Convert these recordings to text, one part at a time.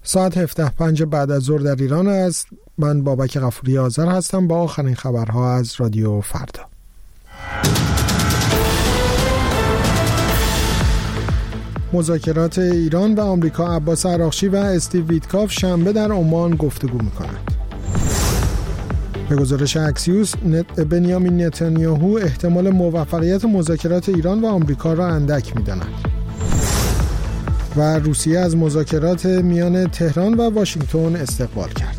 ساعت 17:05 بعد از ظهر در ایران است. من بابک غفوری آذر هستم با آخرین خبرها از رادیو فردا. مذاکرات ایران و آمریکا، عباس عراقچی و استیو ویتکاف شنبه در عمان گفتگو می‌کنند. به گزارش اکسیوس، بنیامین نتانیاهو احتمال موفقیت مذاکرات ایران و آمریکا را اندک می‌داند. و روسیه از مذاکرات میان تهران و واشنگتن استقبال کرد.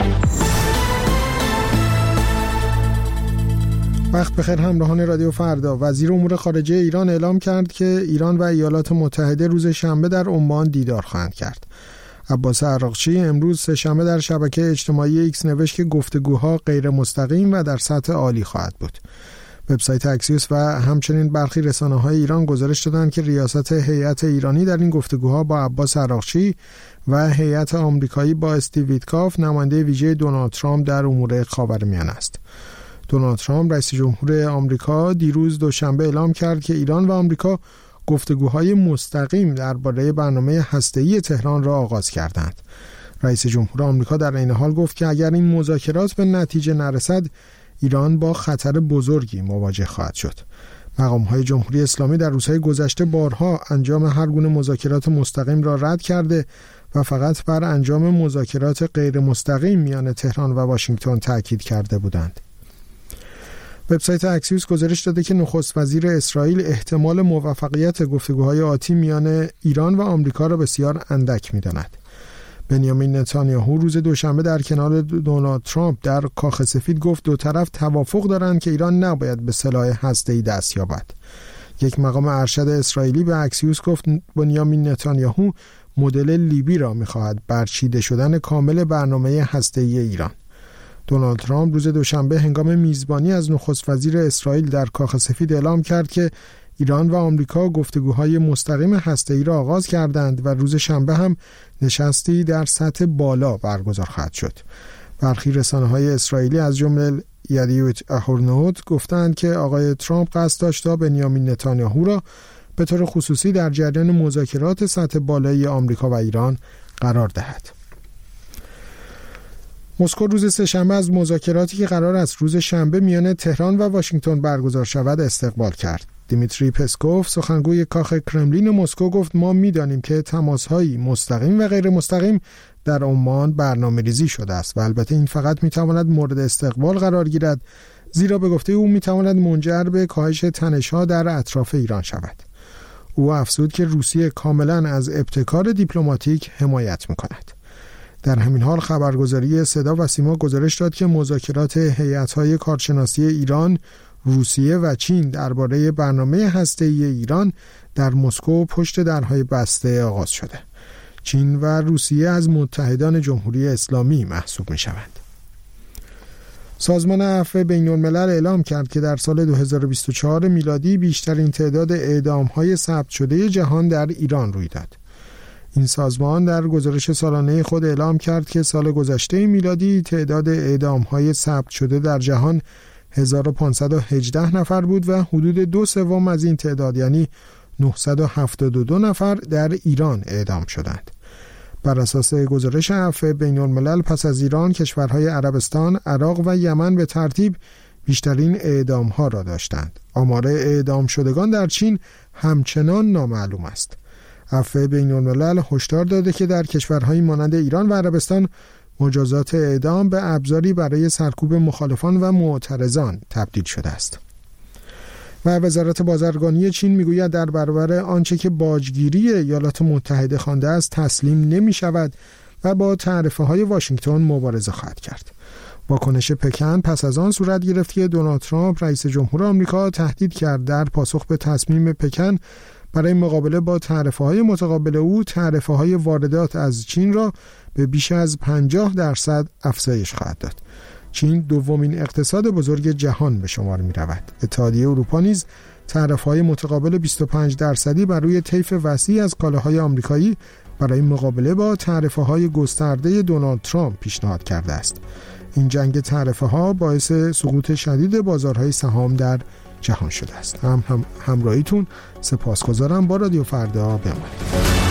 وقت بخیر همراهان رادیو فردا. وزیر امور خارجه ایران اعلام کرد که ایران و ایالات متحده روز شنبه در عمان دیدار خواهند کرد. عباس عراقچی امروز سه‌شنبه در شبکه اجتماعی ایکس نوشت که گفتگوها غیر مستقیم و در سطح عالی خواهد بود. وبسایت اکسیوس و همچنین برخی رسانه‌های ایران گزارش دادند که ریاست هیئت ایرانی در این گفتگوها با عباس عراقچی و هیئت آمریکایی با استیو ویتکاف، نماینده ویژه دونالد ترامپ در امور خاورمیانه است. دونالد ترامپ رئیس جمهور آمریکا دیروز دوشنبه اعلام کرد که ایران و آمریکا گفتگوهای مستقیم درباره برنامه هسته‌ای تهران را آغاز کردند. رئیس جمهور آمریکا در این حال گفت که اگر این مذاکرات به نتیجه نرسد، ایران با خطر بزرگی مواجه خواهد شد. مقام‌های جمهوری اسلامی در روزهای گذشته بارها انجام هر گونه مذاکرات مستقیم را رد کرده و فقط بر انجام مذاکرات غیر مستقیم میان تهران و واشنگتن تاکید کرده بودند. وبسایت اکسیوس گزارش داده که نخست وزیر اسرائیل احتمال موفقیت گفتگوهای آتی میان ایران و آمریکا را بسیار اندک می‌داند. بنیامین نتانیاهو روز دوشنبه در کنار دونالد ترامپ در کاخ سفید گفت دو طرف توافق دارند که ایران نباید به سلاح هسته‌ای دست یابد. یک مقام ارشد اسرائیلی به اکسیوس گفت بنیامین نتانیاهو مدل لیبی را می‌خواهد، برچیده شدن کامل برنامه هسته‌ای ایران. دونالد ترامپ روز دوشنبه هنگام میزبانی از نخست وزیر اسرائیل در کاخ سفید اعلام کرد که ایران و آمریکا گفتگوهای مستقیم هسته‌ای را آغاز کردند و روز شنبه هم نشستی در سطح بالا برگزار خواهد شد. برخی رسانه‌های اسرائیلی از جمله یدیوت اهورنوت گفتند که آقای ترامپ قصد داشت تا بنیامین نتانیاهو را به طور خصوصی در جریان مذاکرات سطح بالایی آمریکا و ایران قرار دهد. مسکو روز سه‌شنبه از مذاکراتی که قرار است روز شنبه میان تهران و واشنگتن برگزار شود استقبال کرد. دیمیتری پسکوف، سخنگوی کاخ کرملین مسکو، گفت ما می‌دانیم که تماس‌های مستقیم و غیر مستقیم در عمان برنامه‌ریزی شده است و البته این فقط می‌تواند مورد استقبال قرار گیرد، زیرا به گفته او می‌تواند منجر به کاهش تنش‌ها در اطراف ایران شود. او افزود که روسیه کاملاً از ابتکار دیپلماتیک حمایت می‌کند. در همین حال خبرگزاری صدا و سیما گزارش داد که مذاکرات هیئت‌های کارشناسی ایران، روسیه و چین درباره برنامه هسته‌ای ایران در مسکو پشت درهای بسته آغاز شده. چین و روسیه از متحدان جمهوری اسلامی محسوب می‌شوند. سازمان عفو بین‌الملل اعلام کرد که در سال 2024 میلادی بیشترین تعداد اعدام‌های ثبت شده جهان در ایران روی داد. این سازمان در گزارش سالانه خود اعلام کرد که سال گذشته میلادی تعداد اعدام‌های ثبت شده در جهان 1518 نفر بود و حدود 2/3 از این تعداد یعنی 972 نفر در ایران اعدام شدند. بر اساس گزارش عفو بین‌الملل پس از ایران، کشورهای عربستان، عراق و یمن به ترتیب بیشترین اعدام‌ها را داشتند. آمار اعدام شدگان در چین همچنان نامعلوم است. عفو بین‌الملل هشدار داده که در کشورهای مانند ایران و عربستان مجازات اعدام به ابزاری برای سرکوب مخالفان و معترضان تبدیل شده است. و وزارت بازرگانی چین میگوید در برابر آنچه که باجگیری ایالات متحده خوانده است تسلیم نمی شود و با تعرفه‌های واشنگتن مبارزه خواهد کرد. واکنش پکن پس از آن صورت گرفت که دونالد ترامپ رئیس جمهور آمریکا تهدید کرد در پاسخ به تصمیم پکن برای مقابله با تعرفه‌های متقابل او تعرفه‌های واردات از چین را به بیش از 50% افزایش خواهد داد. چین دومین اقتصاد بزرگ جهان به شمار می‌رود. اتحادیه اروپا نیز تعرفه‌های متقابل 25% بر روی طیف وسیع از کالاهای آمریکایی برای مقابله با تعرفه‌های گسترده دونالد ترامپ پیشنهاد کرده است. این جنگ تعرفه‌ها باعث سقوط شدید بازارهای سهام در جهان شده است. همراهیتون سپاسگزارم. با رادیو فردا بمانید.